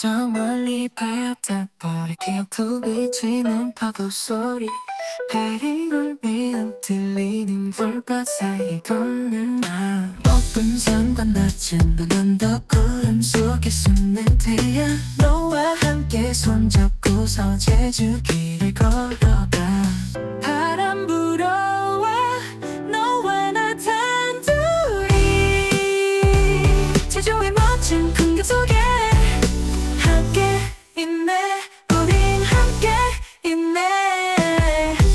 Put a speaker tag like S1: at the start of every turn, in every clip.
S1: 저 멀리 바다 버릴 기억도 비치는 파도 소리 해를 위한 들리는 불꽃 사이 걷는 나 높은 산과 낮은 넌 언덕 구름 속에 숨는 태양 너와 함께 손잡고서 제주길을 걸어가 바람 불어와 너와 나 단둘이 제주의 멋진 풍경 속에 함께 있네 우린 함께 있네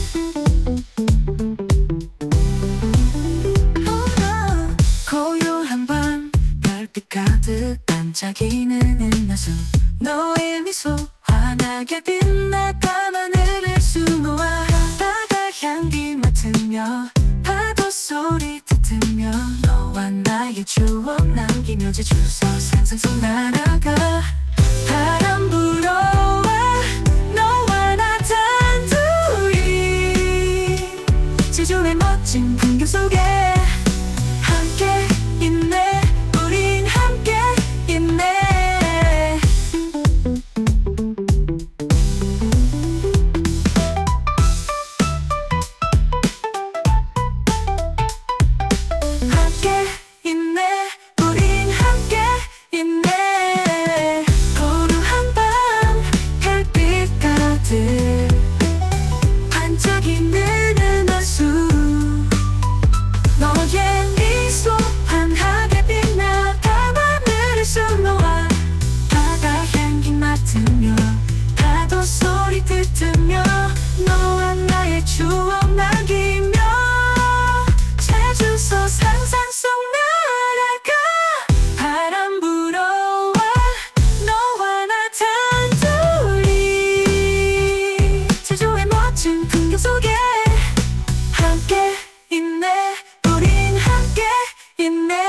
S1: 고요한 밤 별빛 가득 반짝이는 은하수 너의 미소 환하게 빛나 밤하늘을 수놓아 바다 향기 맡으며 파도 소리 듣으며 너와 나의 추억 남기며 제주서 상상 속 날아가 바람 불어와 너와 나 단둘이 제주의 멋진 풍경 속에 함께 있네 우린 함께 있네 함께 있네 우린 함께 있네 고요한 밤 별빛 가득 반짝이는 은하수 너의 미소 환하게 빛나 밤하늘을 수놓아 바다 향기 맡으며 파도 소리 듣으며 너와 나의 추억 남기며 제주서 상상 속 날아가 바람 불어와 너와 나 단둘이 제주의 멋진 풍경 속에 함께 있네 우린 함께 있네